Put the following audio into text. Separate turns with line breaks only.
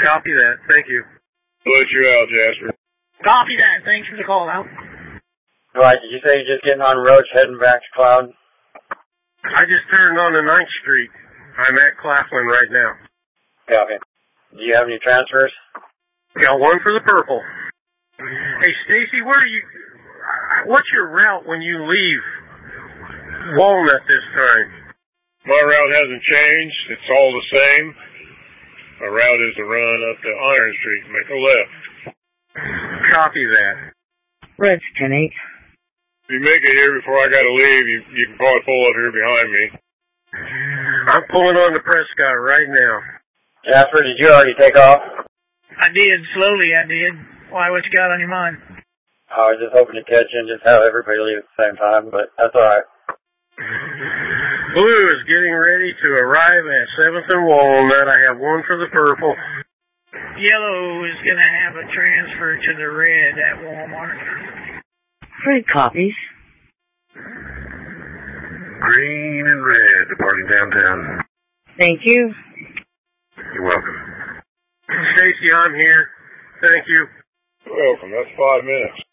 Copy that. Thank you.
Let you out, Jasper.
Copy that. Thanks for the call out.
Right, did you say you're just getting on Roach heading back to Cloud?
I just turned on to 9th Street. I'm at Claflin right now.
Copy. Do you have any transfers?
Got one for the purple. Hey, Stacy, what's your route when you leave Walnut this time?
My route hasn't changed. It's all the same. My route is to run up to Iron Street and make a left.
Copy that.
Reds 10-8.
If you make it here before I gotta leave, you can probably pull up here behind me.
I'm pulling on to Prescott right now.
Jasper, did you already take off?
I did. Slowly, I did. Why, what you got on your mind?
I was just hoping to catch you and just have everybody leave at the same time, but that's alright.
Blue is getting ready to arrive at 7th and Walnut. I have one for the purple.
Yellow is going to have a transfer to the red at Walmart.
Red copies.
Green and red departing downtown.
Thank you.
You're welcome. Stacy, I'm here. Thank you.
You're welcome. That's 5 minutes.